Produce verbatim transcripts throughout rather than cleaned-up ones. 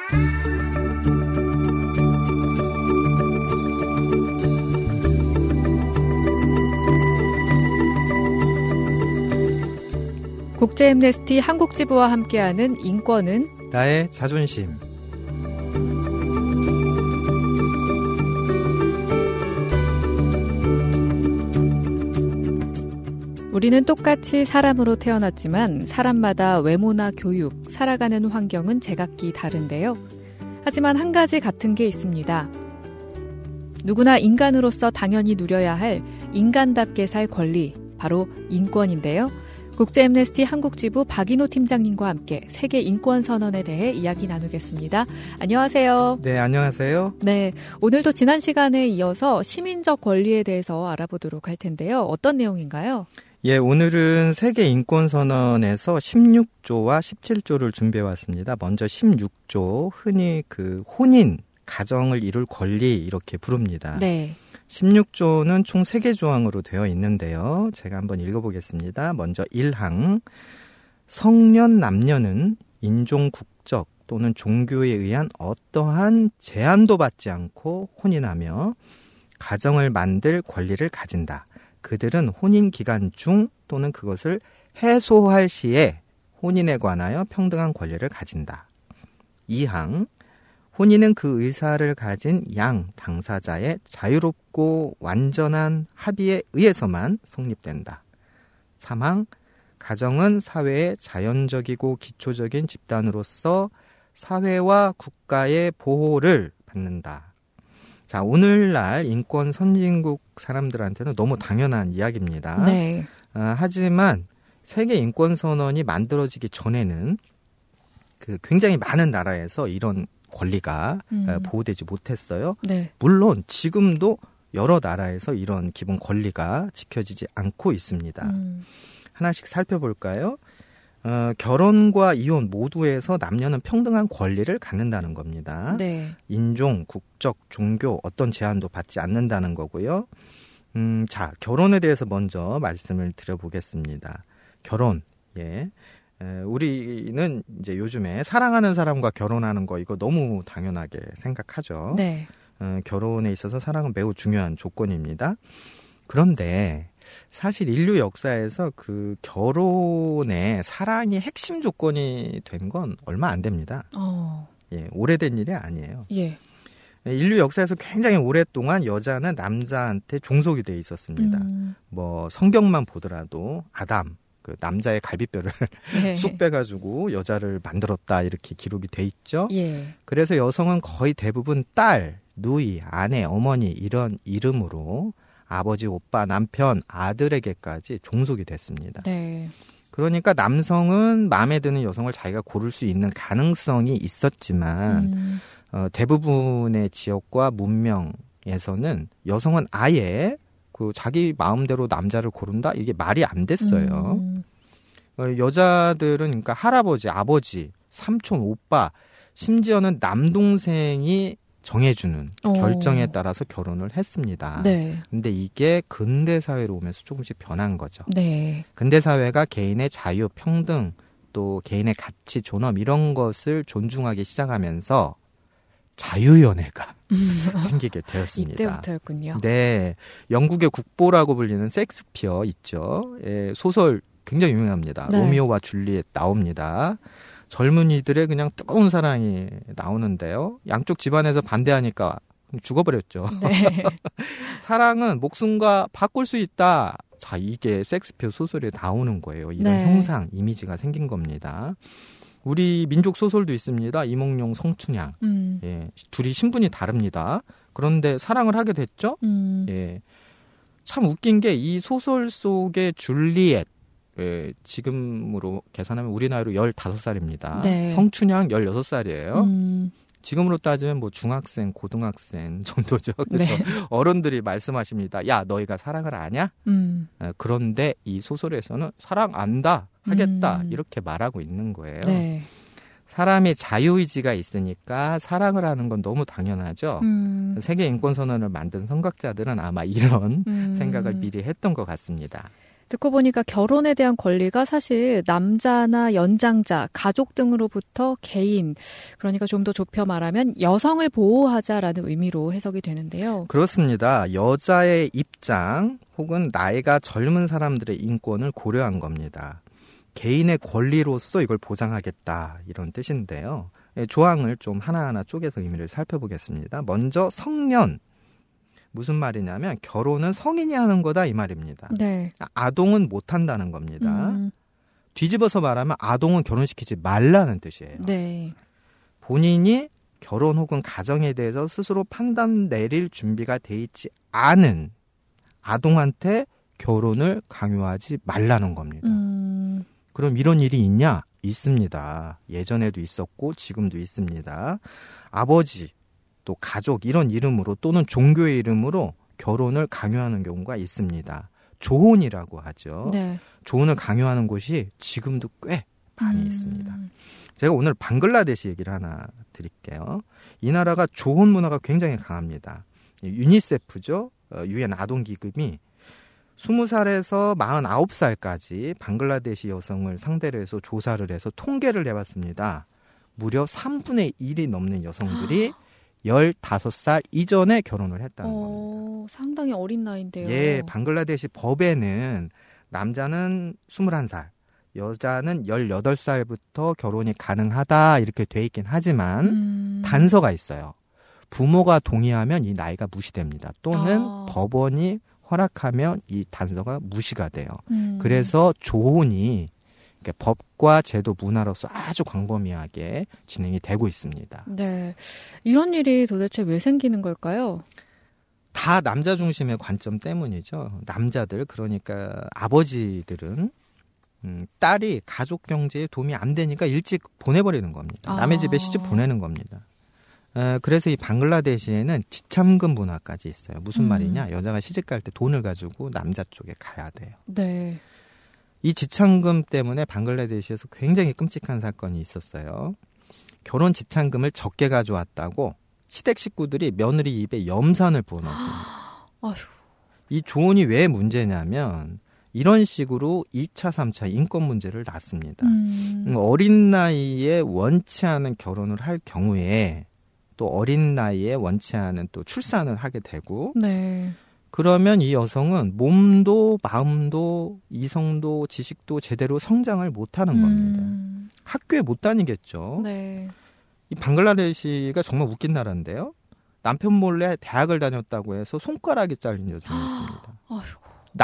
국제 엠네스티 한국지부와 함께하는 인권은 나의 자존심. 우리는 똑같이 사람으로 태어났지만 사람마다 외모나 교육, 살아가는 환경은 제각기 다른데요. 하지만 한 가지 같은 게 있습니다. 누구나 인간으로서 당연히 누려야 할 인간답게 살 권리, 바로 인권인데요. 국제 엠네스티 한국지부 박인호 팀장님과 함께 세계 인권선언에 대해 이야기 나누겠습니다. 안녕하세요. 네, 안녕하세요. 네, 오늘도 지난 시간에 이어서 시민적 권리에 대해서 알아보도록 할 텐데요. 어떤 내용인가요? 예, 오늘은 세계 인권선언에서 십육 조와 십칠 조를 준비해 왔습니다. 먼저 십육 조, 흔히 그 혼인, 가정을 이룰 권리 이렇게 부릅니다. 네. 십육 조는 총 세 개 조항으로 되어 있는데요. 제가 한번 읽어보겠습니다. 먼저 일 항, 성년 남녀는 인종, 국적 또는 종교에 의한 어떠한 제한도 받지 않고 혼인하며 가정을 만들 권리를 가진다. 그들은 혼인 기간 중 또는 그것을 해소할 시에 혼인에 관하여 평등한 권리를 가진다. 이 항, 혼인은 그 의사를 가진 양 당사자의 자유롭고 완전한 합의에 의해서만 성립된다. 삼 항, 가정은 사회의 자연적이고 기초적인 집단으로서 사회와 국가의 보호를 받는다. 자, 오늘날 인권 선진국 사람들한테는 너무 당연한 이야기입니다. 네. 아, 하지만 세계 인권 선언이 만들어지기 전에는 그 굉장히 많은 나라에서 이런 권리가 음. 보호되지 못했어요. 네. 물론 지금도 여러 나라에서 이런 기본 권리가 지켜지지 않고 있습니다. 음. 하나씩 살펴볼까요? 어, 결혼과 이혼 모두에서 남녀는 평등한 권리를 갖는다는 겁니다. 네. 인종, 국적, 종교 어떤 제한도 받지 않는다는 거고요. 음, 자, 결혼에 대해서 먼저 말씀을 드려보겠습니다. 결혼, 예. 우리는 이제 요즘에 사랑하는 사람과 결혼하는 거 이거 너무 당연하게 생각하죠. 네. 어, 결혼에 있어서 사랑은 매우 중요한 조건입니다. 그런데 사실 인류 역사에서 그 결혼의 사랑이 핵심 조건이 된 건 얼마 안 됩니다. 어. 예, 오래된 일이 아니에요. 예. 인류 역사에서 굉장히 오랫동안 여자는 남자한테 종속이 돼 있었습니다. 음. 뭐 성경만 보더라도 아담 그 남자의 갈비뼈를 네. 쑥 빼가지고 여자를 만들었다 이렇게 기록이 돼 있죠. 예. 그래서 여성은 거의 대부분 딸, 누이, 아내, 어머니 이런 이름으로 아버지, 오빠, 남편, 아들에게까지 종속이 됐습니다. 네. 그러니까 남성은 마음에 드는 여성을 자기가 고를 수 있는 가능성이 있었지만 음. 어, 대부분의 지역과 문명에서는 여성은 아예 그 자기 마음대로 남자를 고른다? 이게 말이 안 됐어요. 음. 어, 여자들은 그러니까 할아버지, 아버지, 삼촌, 오빠, 심지어는 남동생이 정해주는 오. 결정에 따라서 결혼을 했습니다. 네. 근데 이게 근대 사회로 오면서 조금씩 변한 거죠. 네. 근대 사회가 개인의 자유, 평등, 또 개인의 가치, 존엄 이런 것을 존중하기 시작하면서 자유연애가 생기게 되었습니다. 이때부터였군요. 네, 영국의 국보라고 불리는 셰익스피어 있죠. 예, 소설 굉장히 유명합니다. 네. 로미오와 줄리엣 나옵니다. 젊은이들의 그냥 뜨거운 사랑이 나오는데요. 양쪽 집안에서 반대하니까 죽어버렸죠. 네. 사랑은 목숨과 바꿀 수 있다. 자, 이게 셰익스피어 소설에 나오는 거예요. 이런 네. 형상, 이미지가 생긴 겁니다. 우리 민족 소설도 있습니다. 이몽룡, 성춘향. 음. 예, 둘이 신분이 다릅니다. 그런데 사랑을 하게 됐죠. 음. 예, 참 웃긴 게 이 소설 속의 줄리엣, 예, 지금으로 계산하면 우리 나이로 열다섯 살입니다. 네. 성춘향 열여섯 살이에요. 음. 지금으로 따지면 뭐 중학생, 고등학생 정도죠. 그래서 네. 어른들이 말씀하십니다. 야, 너희가 사랑을 아냐? 음. 예, 그런데 이 소설에서는 사랑 안다, 하겠다 음. 이렇게 말하고 있는 거예요. 네. 사람의 자유의지가 있으니까 사랑을 하는 건 너무 당연하죠. 음. 세계 인권선언을 만든 선각자들은 아마 이런 음. 생각을 미리 했던 것 같습니다. 듣고 보니까 결혼에 대한 권리가 사실 남자나 연장자, 가족 등으로부터 개인, 그러니까 좀 더 좁혀 말하면 여성을 보호하자라는 의미로 해석이 되는데요. 그렇습니다. 여자의 입장 혹은 나이가 젊은 사람들의 인권을 고려한 겁니다. 개인의 권리로서 이걸 보장하겠다 이런 뜻인데요. 조항을 좀 하나하나 쪼개서 의미를 살펴보겠습니다. 먼저 성년. 무슨 말이냐면 결혼은 성인이 하는 거다 이 말입니다. 네. 아동은 못한다는 겁니다. 음. 뒤집어서 말하면 아동은 결혼시키지 말라는 뜻이에요. 네. 본인이 결혼 혹은 가정에 대해서 스스로 판단 내릴 준비가 돼 있지 않은 아동한테 결혼을 강요하지 말라는 겁니다. 음. 그럼 이런 일이 있냐? 있습니다. 예전에도 있었고 지금도 있습니다. 아버지 또 가족 이런 이름으로 또는 종교의 이름으로 결혼을 강요하는 경우가 있습니다. 조혼이라고 하죠. 네. 조혼을 강요하는 곳이 지금도 꽤 많이 음. 있습니다. 제가 오늘 방글라데시 얘기를 하나 드릴게요. 이 나라가 조혼 문화가 굉장히 강합니다. 유니세프죠. 유엔 아동기금이 스무 살에서 마흔아홉 살까지 방글라데시 여성을 상대로 해서 조사를 해서 통계를 해봤습니다. 무려 삼분의 일이 넘는 여성들이 열다섯 살 이전에 결혼을 했다는 어, 겁니다. 상당히 어린 나이인데요. 예, 방글라데시 법에는 남자는 스물한 살, 여자는 열여덟 살부터 결혼이 가능하다 이렇게 돼 있긴 하지만 음. 단서가 있어요. 부모가 동의하면 이 나이가 무시됩니다. 또는 아. 법원이 허락하면 이 단서가 무시가 돼요. 음. 그래서 조혼이 법과 제도 문화로서 아주 광범위하게 진행이 되고 있습니다. 네, 이런 일이 도대체 왜 생기는 걸까요? 다 남자 중심의 관점 때문이죠. 남자들 그러니까 아버지들은 음, 딸이 가족 경제에 도움이 안 되니까 일찍 보내버리는 겁니다. 남의 아. 집에 시집 보내는 겁니다. 에, 그래서 이 방글라데시에는 지참금 문화까지 있어요. 무슨 음. 말이냐? 여자가 시집 갈 때 돈을 가지고 남자 쪽에 가야 돼요. 네. 이 지참금 때문에 방글라데시에서 굉장히 끔찍한 사건이 있었어요. 결혼 지참금을 적게 가져왔다고 시댁 식구들이 며느리 입에 염산을 부어넣었습니다. 아휴. 이 조언이 왜 문제냐면 이런 식으로 이 차, 삼 차 인권 문제를 낳습니다. 음. 어린 나이에 원치 않은 결혼을 할 경우에 또 어린 나이에 원치 않은 또 출산을 하게 되고 네. 그러면 이 여성은 몸도 마음도 이성도 지식도 제대로 성장을 못하는 겁니다. 음. 학교에 못 다니겠죠. 네. 이 방글라데시가 정말 웃긴 나라인데요. 남편 몰래 대학을 다녔다고 해서 손가락이 잘린 여성이 있습니다. 아이고.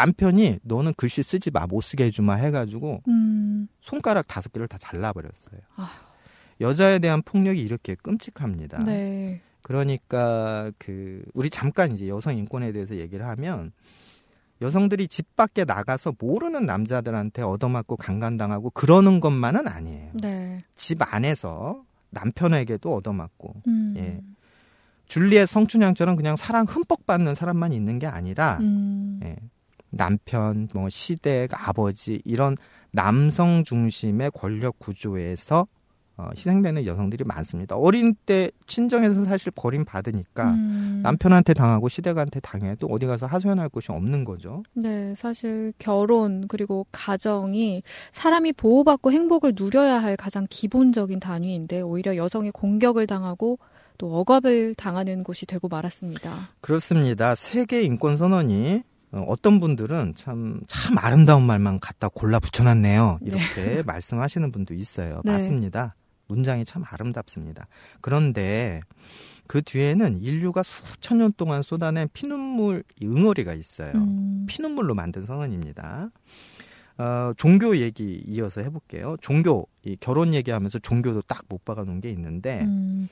남편이 너는 글씨 쓰지 마, 못 쓰게 해주마 해가지고 음. 손가락 다섯 개를 다 잘라버렸어요. 아휴. 여자에 대한 폭력이 이렇게 끔찍합니다. 네. 그러니까 그 우리 잠깐 이제 여성 인권에 대해서 얘기를 하면 여성들이 집 밖에 나가서 모르는 남자들한테 얻어맞고 강간당하고 그러는 것만은 아니에요. 네. 집 안에서 남편에게도 얻어맞고 음. 예. 줄리엣 성춘향처럼 그냥 사랑 흠뻑 받는 사람만 있는 게 아니라 음. 예. 남편, 뭐 시댁, 아버지 이런 남성 중심의 권력 구조에서 어, 희생되는 여성들이 많습니다. 어린 때 친정에서 사실 버림받으니까 음. 남편한테 당하고 시댁한테 당해도 어디 가서 하소연할 곳이 없는 거죠. 네, 사실 결혼 그리고 가정이 사람이 보호받고 행복을 누려야 할 가장 기본적인 단위인데 오히려 여성이 공격을 당하고 또 억압을 당하는 곳이 되고 말았습니다. 그렇습니다. 세계 인권 선언이 어떤 분들은 참, 참 아름다운 말만 갖다 골라 붙여놨네요. 이렇게 네. 말씀하시는 분도 있어요. 네. 맞습니다. 문장이 참 아름답습니다. 그런데 그 뒤에는 인류가 수천 년 동안 쏟아낸 피눈물 응어리가 있어요. 음. 피눈물로 만든 선언입니다. 어, 종교 얘기 이어서 해볼게요. 종교, 이 결혼 얘기하면서 종교도 딱 못 박아놓은 게 있는데 음.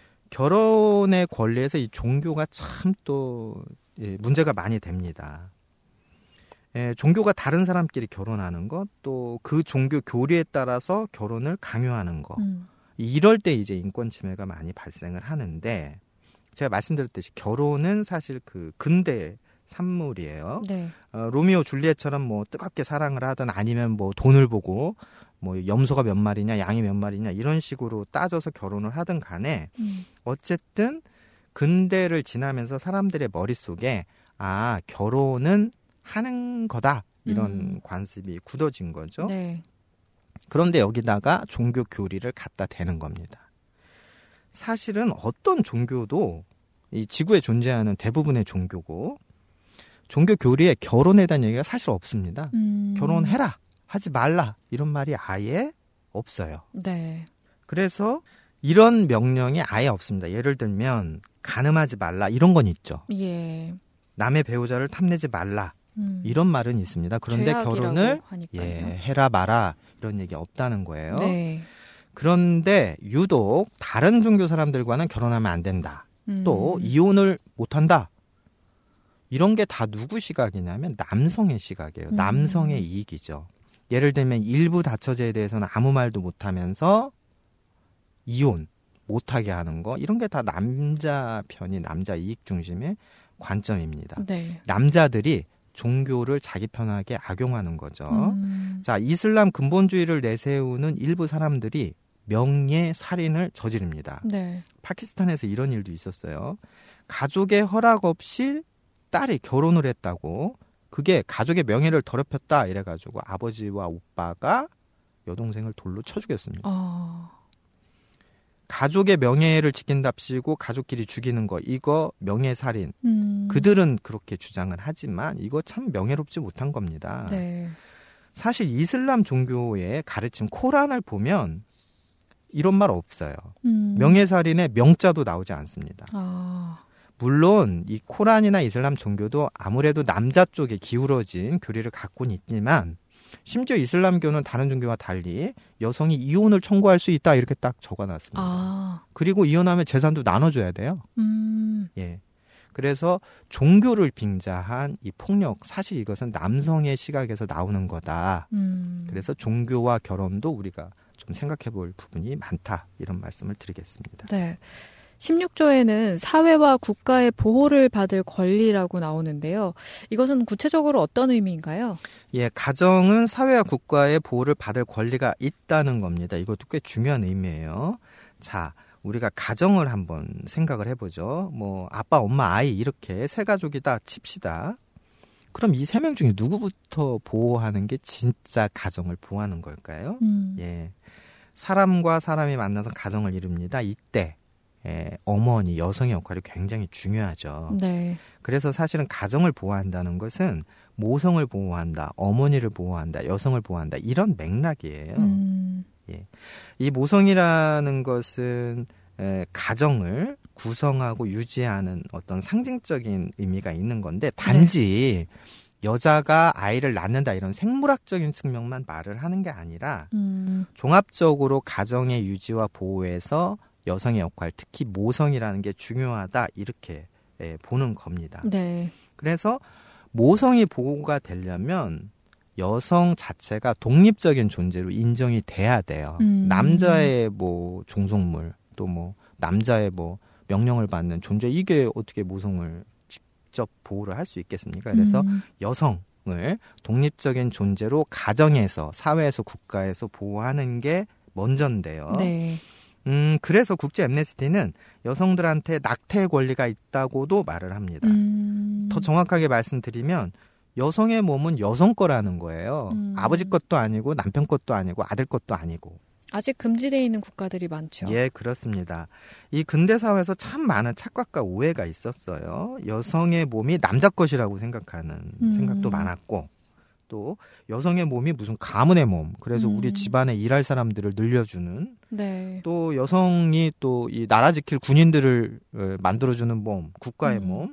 결혼의 권리에서 이 종교가 참 또 예, 문제가 많이 됩니다. 예, 종교가 다른 사람끼리 결혼하는 것, 또 그 종교 교리에 따라서 결혼을 강요하는 것. 음. 이럴 때 이제 인권 침해가 많이 발생을 하는데 제가 말씀드렸듯이 결혼은 사실 그 근대 산물이에요. 네. 어, 로미오 줄리엣처럼 뭐 뜨겁게 사랑을 하든 아니면 뭐 돈을 보고 뭐 염소가 몇 마리냐 양이 몇 마리냐 이런 식으로 따져서 결혼을 하든 간에 음. 어쨌든 근대를 지나면서 사람들의 머릿속에 아 결혼은 하는 거다 이런 음. 관습이 굳어진 거죠. 네. 그런데 여기다가 종교 교리를 갖다 대는 겁니다. 사실은 어떤 종교도 이 지구에 존재하는 대부분의 종교고 종교 교리에 결혼에 대한 얘기가 사실 없습니다. 음. 결혼해라, 하지 말라 이런 말이 아예 없어요. 네. 그래서 이런 명령이 아예 없습니다. 예를 들면 간음하지 말라 이런 건 있죠. 예. 남의 배우자를 탐내지 말라 음. 이런 말은 있습니다. 그런데 결혼을 하니까요. 예, 해라 마라 이런 얘기 없다는 거예요. 네. 그런데 유독 다른 종교 사람들과는 결혼하면 안 된다. 음. 또 이혼을 못한다. 이런 게 다 누구 시각이냐면 남성의 시각이에요. 음. 남성의 이익이죠. 예를 들면 일부 다처제에 대해서는 아무 말도 못하면서 이혼 못하게 하는 거 이런 게 다 남자 편이 남자 이익 중심의 관점입니다. 네. 남자들이 종교를 자기 편하게 악용하는 거죠. 음. 자, 이슬람 근본주의를 내세우는 일부 사람들이 명예 살인을 저지릅니다. 네. 파키스탄에서 이런 일도 있었어요. 가족의 허락 없이 딸이 결혼을 했다고 그게 가족의 명예를 더럽혔다 이래가지고 아버지와 오빠가 여동생을 돌로 쳐 죽였습니다. 어. 가족의 명예를 지킨답시고 가족끼리 죽이는 거 이거 명예살인. 음. 그들은 그렇게 주장을 하지만 이거 참 명예롭지 못한 겁니다. 네. 사실 이슬람 종교의 가르침 코란을 보면 이런 말 없어요. 음. 명예살인의 명자도 나오지 않습니다. 아. 물론 이 코란이나 이슬람 종교도 아무래도 남자 쪽에 기울어진 교리를 갖고는 있지만 심지어 이슬람교는 다른 종교와 달리 여성이 이혼을 청구할 수 있다 이렇게 딱 적어놨습니다. 아. 그리고 이혼하면 재산도 나눠줘야 돼요. 음. 예. 그래서 종교를 빙자한 이 폭력 사실 이것은 남성의 시각에서 나오는 거다. 음. 그래서 종교와 결혼도 우리가 좀 생각해 볼 부분이 많다 이런 말씀을 드리겠습니다. 네. 십육 조에는 사회와 국가의 보호를 받을 권리라고 나오는데요. 이것은 구체적으로 어떤 의미인가요? 예, 가정은 사회와 국가의 보호를 받을 권리가 있다는 겁니다. 이것도 꽤 중요한 의미예요. 자, 우리가 가정을 한번 생각을 해보죠. 뭐 아빠, 엄마, 아이 이렇게 세 가족이다 칩시다. 그럼 이 세 명 중에 누구부터 보호하는 게 진짜 가정을 보호하는 걸까요? 음. 예, 사람과 사람이 만나서 가정을 이룹니다. 이때 예, 어머니, 여성의 역할이 굉장히 중요하죠. 네. 그래서 사실은 가정을 보호한다는 것은 모성을 보호한다, 어머니를 보호한다, 여성을 보호한다 이런 맥락이에요. 음. 예. 이 모성이라는 것은 에, 가정을 구성하고 유지하는 어떤 상징적인 의미가 있는 건데 단지 네. 여자가 아이를 낳는다 이런 생물학적인 측면만 말을 하는 게 아니라 음. 종합적으로 가정의 유지와 보호에서 여성의 역할, 특히 모성이라는 게 중요하다 이렇게 예, 보는 겁니다. 네. 그래서 모성이 보호가 되려면 여성 자체가 독립적인 존재로 인정이 돼야 돼요. 음. 남자의 뭐 종속물 또 뭐 남자의 뭐 명령을 받는 존재 이게 어떻게 모성을 직접 보호를 할 수 있겠습니까? 그래서 음. 여성을 독립적인 존재로 가정에서 사회에서 국가에서 보호하는 게 먼저인데요. 네. 음, 그래서 국제 엠네스티는 여성들한테 낙태의 권리가 있다고도 말을 합니다. 음. 더 정확하게 말씀드리면 여성의 몸은 여성 거라는 거예요. 음. 아버지 것도 아니고 남편 것도 아니고 아들 것도 아니고. 아직 금지되어 있는 국가들이 많죠. 예, 그렇습니다. 이 근대 사회에서 참 많은 착각과 오해가 있었어요. 여성의 몸이 남자 것이라고 생각하는 음. 생각도 많았고 또 여성의 몸이 무슨 가문의 몸. 그래서 음. 우리 집안에 일할 사람들을 늘려주는 네. 또 여성이 또 이 나라 지킬 군인들을 만들어주는 몸, 국가의 음. 몸.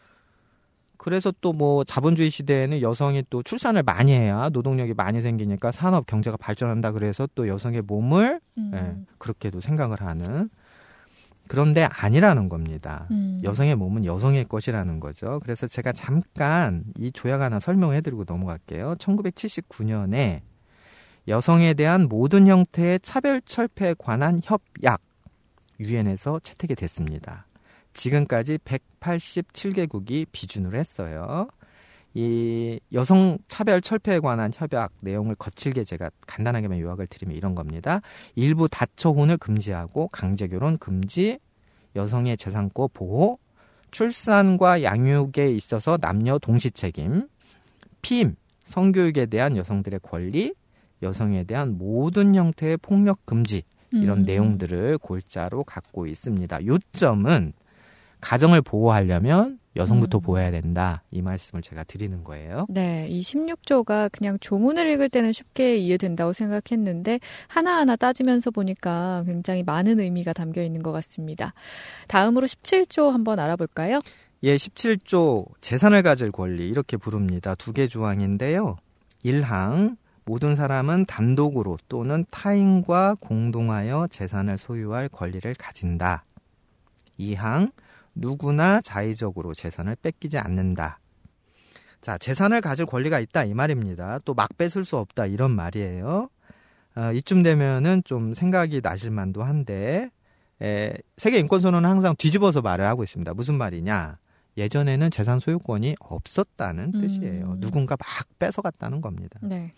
그래서 또 뭐 자본주의 시대에는 여성이 또 출산을 많이 해야 노동력이 많이 생기니까 산업 경제가 발전한다 그래서 또 여성의 몸을 음. 예, 그렇게도 생각을 하는 그런데 아니라는 겁니다. 음. 여성의 몸은 여성의 것이라는 거죠. 그래서 제가 잠깐 이 조약 하나 설명해드리고 넘어갈게요. 천구백칠십구 년에 여성에 대한 모든 형태의 차별 철폐에 관한 협약 유엔에서 채택이 됐습니다. 지금까지 백팔십칠 개국이 비준을 했어요. 이 여성 차별 철폐에 관한 협약 내용을 거칠게 제가 간단하게만 요약을 드리면 이런 겁니다. 일부 다처혼을 금지하고 강제결혼 금지, 여성의 재산권 보호, 출산과 양육에 있어서 남녀 동시 책임, 피임, 성교육에 대한 여성들의 권리, 여성에 대한 모든 형태의 폭력 금지 이런 음. 내용들을 골자로 갖고 있습니다. 요점은 가정을 보호하려면 여성부터 음. 보호해야 된다. 이 말씀을 제가 드리는 거예요. 네, 이 십육 조가 그냥 조문을 읽을 때는 쉽게 이해된다고 생각했는데 하나하나 따지면서 보니까 굉장히 많은 의미가 담겨 있는 것 같습니다. 다음으로 십칠 조 한번 알아볼까요? 예, 십칠 조 재산을 가질 권리 이렇게 부릅니다. 두 개 조항인데요. 일 항 모든 사람은 단독으로 또는 타인과 공동하여 재산을 소유할 권리를 가진다. 이 항 누구나 자의적으로 재산을 뺏기지 않는다. 자, 재산을 가질 권리가 있다 이 말입니다. 또 막 뺏을 수 없다 이런 말이에요. 어, 이쯤 되면은 좀 생각이 나실 만도 한데 에, 세계인권선언은 항상 뒤집어서 말을 하고 있습니다. 무슨 말이냐? 예전에는 재산 소유권이 없었다는 음. 뜻이에요. 누군가 막 뺏어갔다는 겁니다. 네.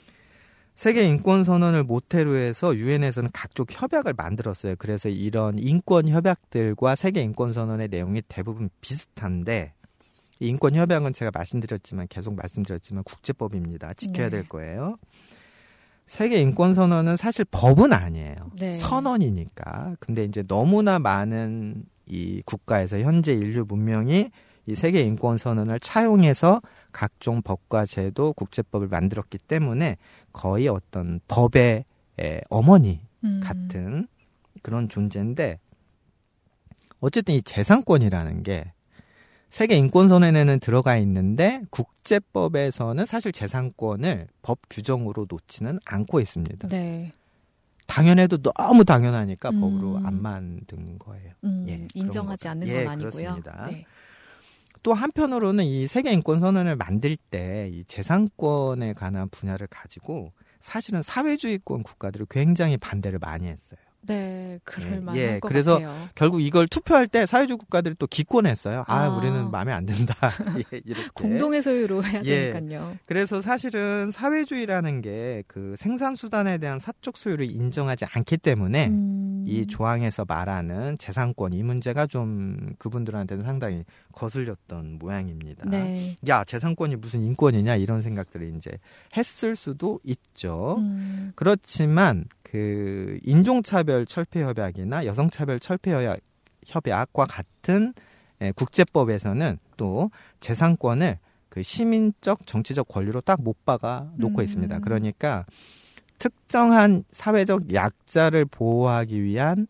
세계인권선언을 모태로 해서 유엔에서는 각종 협약을 만들었어요. 그래서 이런 인권협약들과 세계인권선언의 내용이 대부분 비슷한데 이 인권협약은 제가 말씀드렸지만 계속 말씀드렸지만 국제법입니다. 지켜야 될 거예요. 세계인권선언은 사실 법은 아니에요. 네. 선언이니까. 근데 이제 너무나 많은 이 국가에서 현재 인류 문명이 이 세계인권선언을 차용해서 각종 법과 제도, 국제법을 만들었기 때문에 거의 어떤 법의 어머니 음. 같은 그런 존재인데 어쨌든 이 재산권이라는 게 세계인권선언에는 들어가 있는데 국제법에서는 사실 재산권을 법 규정으로 놓지는 않고 있습니다. 네. 당연해도 너무 당연하니까 음. 법으로 안 만든 거예요. 음, 예, 인정하지 않는 건 예, 아니고요. 그렇습니다. 네. 또 한편으로는 이 세계인권선언을 만들 때 이 재산권에 관한 분야를 가지고 사실은 사회주의권 국가들이 굉장히 반대를 많이 했어요. 네, 그럴 예, 만할 예, 것 그래서 같아요. 결국 이걸 투표할 때 사회주의 국가들이 또 기권했어요. 아, 아. 우리는 마음에 안 든다. 예, 이렇게. 공동의 소유로 해야 예. 되니까요. 그래서 사실은 사회주의라는 게 그 생산수단에 대한 사적 소유를 인정하지 않기 때문에 음. 이 조항에서 말하는 재산권 이 문제가 좀 그분들한테는 상당히 거슬렸던 모양입니다. 네. 야, 재산권이 무슨 인권이냐 이런 생각들을 이제 했을 수도 있죠. 음. 그렇지만 그 인종차별 철폐협약이나 여성차별 철폐협약과 같은 국제법에서는 또 재산권을 그 시민적 정치적 권리로 딱 못 박아 놓고 음. 있습니다. 그러니까 특정한 사회적 약자를 보호하기 위한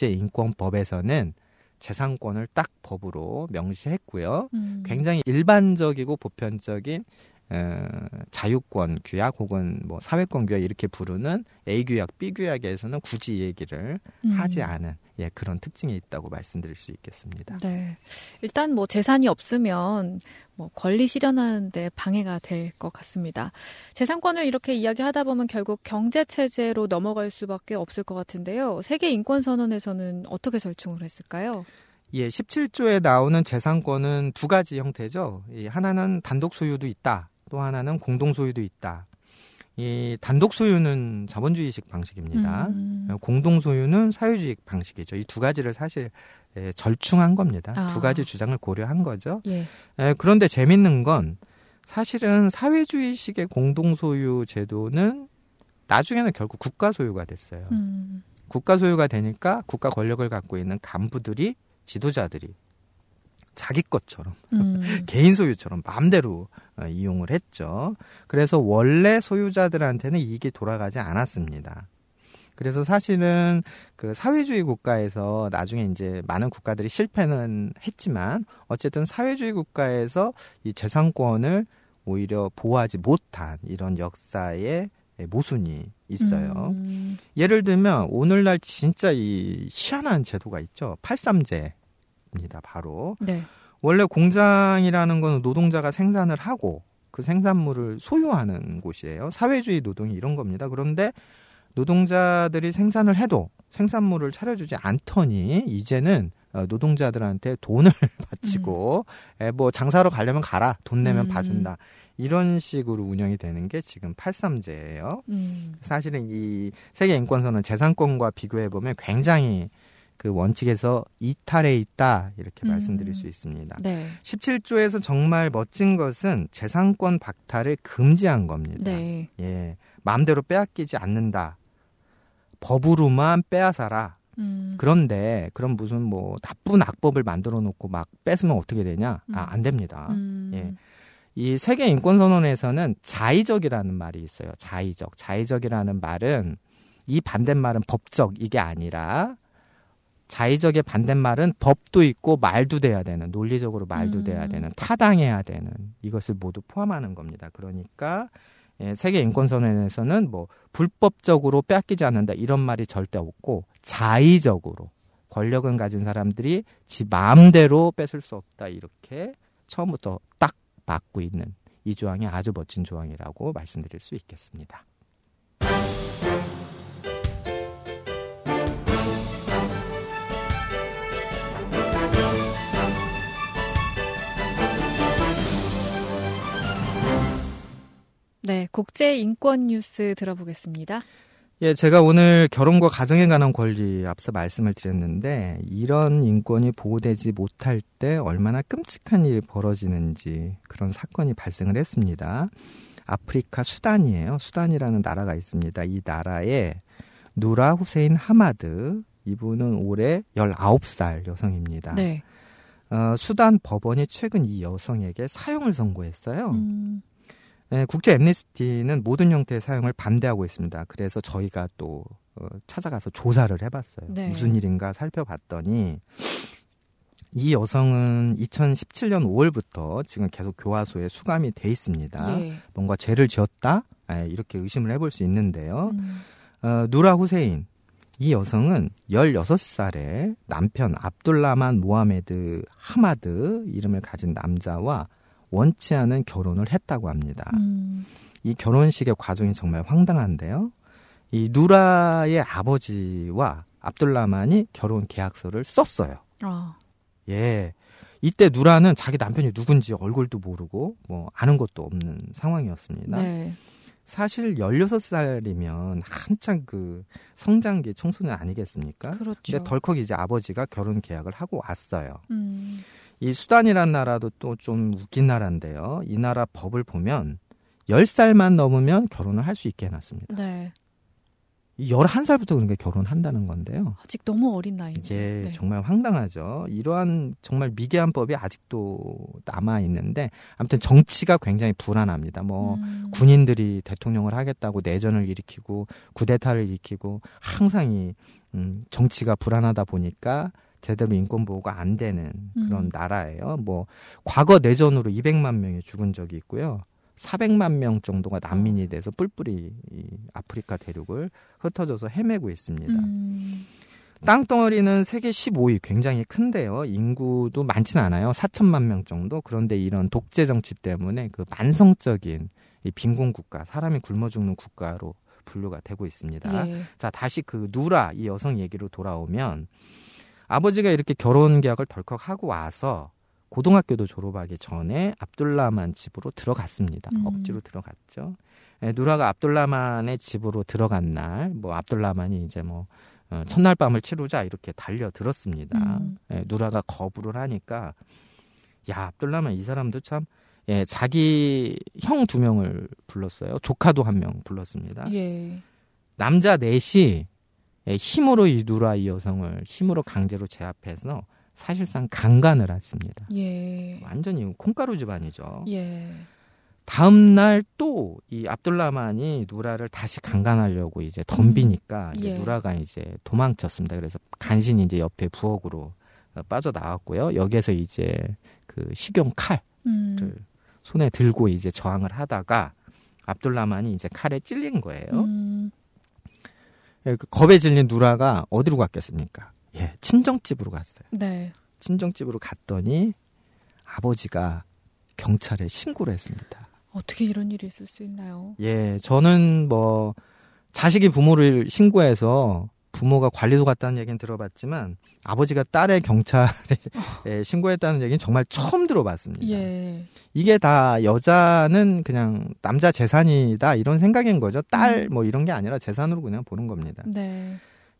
국제인권법에서는 재산권을 딱 법으로 명시했고요. 음. 굉장히 일반적이고 보편적인 어, 자유권 규약 혹은 뭐 사회권 규약 이렇게 부르는 A 규약, B 규약에서는 굳이 얘기를 음. 하지 않은 예, 그런 특징이 있다고 말씀드릴 수 있겠습니다. 네. 일단 뭐 재산이 없으면 뭐 권리 실현하는데 방해가 될 것 같습니다. 재산권을 이렇게 이야기하다 보면 결국 경제 체제로 넘어갈 수밖에 없을 것 같은데요. 세계 인권 선언에서는 어떻게 절충을 했을까요? 예, 십칠 조에 나오는 재산권은 두 가지 형태죠. 이 하나는 단독 소유도 있다. 또 하나는 공동 소유도 있다. 이 단독 소유는 자본주의식 방식입니다. 음. 공동 소유는 사회주의 방식이죠. 이 두 가지를 사실 에, 절충한 겁니다. 아. 두 가지 주장을 고려한 거죠. 예. 에, 그런데 재밌는 건 사실은 사회주의식의 공동 소유 제도는 나중에는 결국 국가 소유가 됐어요. 음. 국가 소유가 되니까 국가 권력을 갖고 있는 간부들이 지도자들이 자기 것처럼 음. 개인 소유처럼 마음대로 이용을 했죠. 그래서 원래 소유자들한테는 이익이 돌아가지 않았습니다. 그래서 사실은 그 사회주의 국가에서 나중에 이제 많은 국가들이 실패는 했지만 어쨌든 사회주의 국가에서 이 재산권을 오히려 보호하지 못한 이런 역사의 모순이 있어요. 음. 예를 들면 오늘날 진짜 이 희한한 제도가 있죠. 팔삼제입니다. 바로. 네. 원래 공장이라는 건 노동자가 생산을 하고 그 생산물을 소유하는 곳이에요. 사회주의 노동이 이런 겁니다. 그런데 노동자들이 생산을 해도 생산물을 차려주지 않더니 이제는 노동자들한테 돈을 바치고 음. 뭐 장사하러 가려면 가라. 돈 내면 음. 봐준다. 이런 식으로 운영이 되는 게 지금 팔삼제예요. 음. 사실은 이 세계인권선언 재산권과 비교해보면 굉장히 그 원칙에서 이탈해 있다 이렇게 음. 말씀드릴 수 있습니다. 네. 십칠 조에서 정말 멋진 것은 재산권 박탈을 금지한 겁니다. 네. 예, 마음대로 빼앗기지 않는다. 법으로만 빼앗아라. 음. 그런데 그럼 무슨 뭐 나쁜 악법을 만들어 놓고 막 뺏으면 어떻게 되냐? 음. 아, 안 됩니다. 음. 예. 이 세계 인권 선언에서는 자의적이라는 말이 있어요. 자의적. 자의적이라는 말은 이 반대말은 법적 이게 아니라 자의적의 반대말은 법도 있고 말도 돼야 되는, 논리적으로 말도 음. 돼야 되는, 타당해야 되는 이것을 모두 포함하는 겁니다. 그러니까 예, 세계 인권 선언에서는 뭐 불법적으로 빼앗기지 않는다 이런 말이 절대 없고 자의적으로 권력을 가진 사람들이 지 마음대로 뺏을 수 없다 이렇게 처음부터 딱 막고 있는 이 조항이 아주 멋진 조항이라고 말씀드릴 수 있겠습니다. 네, 국제 인권 뉴스 들어보겠습니다. 예, 제가 오늘 결혼과 가정에 관한 권리 앞서 말씀을 드렸는데 이런 인권이 보호되지 못할 때 얼마나 끔찍한 일이 벌어지는지 그런 사건이 발생을 했습니다. 아프리카 수단이에요. 수단이라는 나라가 있습니다. 이 나라에 누라 후세인 하마드 이분은 올해 열아홉 살 여성입니다. 네. 어, 수단 법원이 최근 이 여성에게 사형을 선고했어요. 음. 네, 국제 엠니스티는 모든 형태의 사용을 반대하고 있습니다. 그래서 저희가 또 어, 찾아가서 조사를 해봤어요. 네. 무슨 일인가 살펴봤더니 이 여성은 이천십칠 년 오월부터 지금 계속 교화소에 수감이 돼 있습니다. 예. 뭔가 죄를 지었다? 네, 이렇게 의심을 해볼 수 있는데요. 음. 어, 누라 후세인 이 여성은 열여섯 살에 남편 압둘라만 모하메드 하마드 이름을 가진 남자와 원치 않은 결혼을 했다고 합니다. 음. 이 결혼식의 과정이 정말 황당한데요. 이 누라의 아버지와 압둘라만이 결혼 계약서를 썼어요. 아. 예. 이때 누라는 자기 남편이 누군지 얼굴도 모르고 뭐 아는 것도 없는 상황이었습니다. 네. 사실 열여섯 살이면 한창 그 성장기 청소년 아니겠습니까? 그렇죠. 근데 덜컥 이제 아버지가 결혼 계약을 하고 왔어요. 음. 이 수단이란 나라도 또 좀 웃긴 나라인데요. 이 나라 법을 보면 열 살만 넘으면 결혼을 할 수 있게 해놨습니다. 네. 열한 살부터 그러니까 결혼한다는 건데요. 아직 너무 어린 나이죠. 이게 네. 정말 황당하죠. 이러한 정말 미개한 법이 아직도 남아있는데 아무튼 정치가 굉장히 불안합니다. 뭐 음. 군인들이 대통령을 하겠다고 내전을 일으키고 쿠데타를 일으키고 항상 이 음, 정치가 불안하다 보니까 제대로 인권 보호가 안 되는 그런 음. 나라예요. 뭐 과거 내전으로 이백만 명이 죽은 적이 있고요. 사백만 명 정도가 난민이 돼서 뿔뿔이 이 아프리카 대륙을 흩어져서 헤매고 있습니다. 음. 땅덩어리는 세계 십오 위 굉장히 큰데요. 인구도 많지는 않아요. 사천만 명 정도. 그런데 이런 독재 정치 때문에 그 만성적인 이 빈곤 국가, 사람이 굶어 죽는 국가로 분류가 되고 있습니다. 예. 자, 다시 그 누라 이 여성 얘기로 돌아오면 아버지가 이렇게 결혼 계약을 덜컥 하고 와서 고등학교도 졸업하기 전에 압둘라만 집으로 들어갔습니다. 음. 억지로 들어갔죠. 예, 누라가 압둘라만의 집으로 들어간 날, 뭐 압둘라만이 이제 뭐 어, 첫날 밤을 치르자 이렇게 달려들었습니다. 음. 예, 누라가 거부를 하니까 야 압둘라만 이 사람도 참 예, 자기 형 두 명을 불렀어요. 조카도 한 명 불렀습니다. 예. 남자 넷이 예, 힘으로 이 누라 이 여성을 힘으로 강제로 제압해서 사실상 강간을 했습니다. 예. 완전히 콩가루 집안이죠. 예. 다음 날 또 이 압둘라만이 누라를 다시 강간하려고 이제 덤비니까 음. 이제 예. 누라가 이제 도망쳤습니다. 그래서 간신히 이제 옆에 부엌으로 빠져나왔고요. 여기에서 이제 그 식용 칼을 음. 손에 들고 이제 저항을 하다가 압둘라만이 이제 칼에 찔린 거예요. 음. 예, 그 겁에 질린 누라가 어디로 갔겠습니까? 예, 친정집으로 갔어요. 네. 친정집으로 갔더니 아버지가 경찰에 신고를 했습니다. 어떻게 이런 일이 있을 수 있나요? 예, 저는 뭐 자식이 부모를 신고해서 부모가 관리소 갔다는 얘기는 들어봤지만 아버지가 딸의 경찰에 예, 신고했다는 얘기는 정말 처음 들어봤습니다. 예. 이게 다 여자는 그냥 남자 재산이다 이런 생각인 거죠. 딸 뭐 이런 게 아니라 재산으로 그냥 보는 겁니다. 네.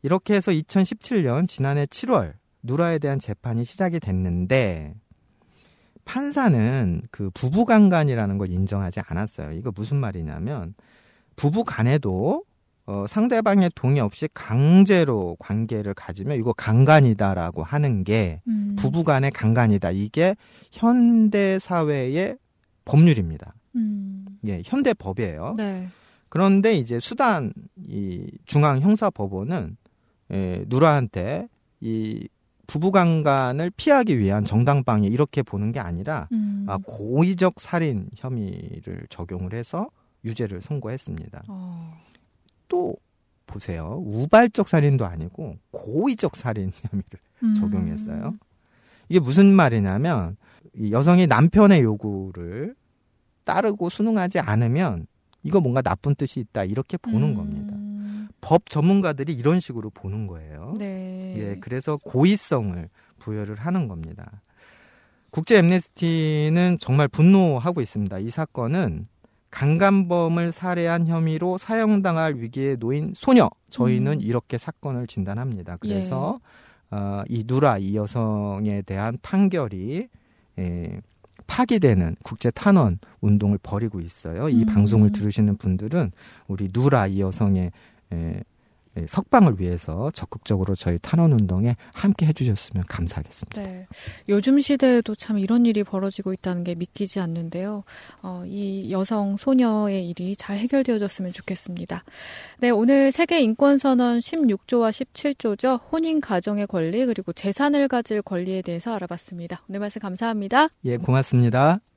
이렇게 해서 이천십칠 년 지난해 칠월 누라에 대한 재판이 시작이 됐는데 판사는 그 부부간간이라는 걸 인정하지 않았어요. 이거 무슨 말이냐면 부부간에도 어, 상대방의 동의 없이 강제로 관계를 가지면 이거 강간이다라고 하는 게 음. 부부간의 강간이다. 이게 현대 사회의 법률입니다. 음. 예, 현대 법이에요. 네. 그런데 이제 수단 이 중앙 형사법원은 예, 누라한테 이 부부간간을 피하기 위한 정당방위 이렇게 보는 게 아니라 음. 아, 고의적 살인 혐의를 적용을 해서 유죄를 선고했습니다. 어. 또 보세요. 우발적 살인도 아니고 고의적 살인 혐의를 음. 적용했어요. 이게 무슨 말이냐면 이 여성이 남편의 요구를 따르고 순응하지 않으면 이거 뭔가 나쁜 뜻이 있다 이렇게 보는 음. 겁니다. 법 전문가들이 이런 식으로 보는 거예요. 네. 예, 그래서 고의성을 부여를 하는 겁니다. 국제 앰네스티는 정말 분노하고 있습니다. 이 사건은 강간범을 살해한 혐의로 사형당할 위기에 놓인 소녀. 저희는 음. 이렇게 사건을 진단합니다. 그래서 예. 어, 이 누라 이 여성에 대한 판결이 예, 파기되는 국제 탄원 운동을 벌이고 있어요. 이 음. 방송을 들으시는 분들은 우리 누라 이 여성의 예, 예, 석방을 위해서 적극적으로 저희 탄원 운동에 함께 해주셨으면 감사하겠습니다. 네, 요즘 시대에도 참 이런 일이 벌어지고 있다는 게 믿기지 않는데요. 어, 이 여성 소녀의 일이 잘 해결되어졌으면 좋겠습니다. 네, 오늘 세계인권선언 십육 조와 십칠 조죠. 혼인 가정의 권리 그리고 재산을 가질 권리에 대해서 알아봤습니다. 오늘 말씀 감사합니다. 예, 고맙습니다.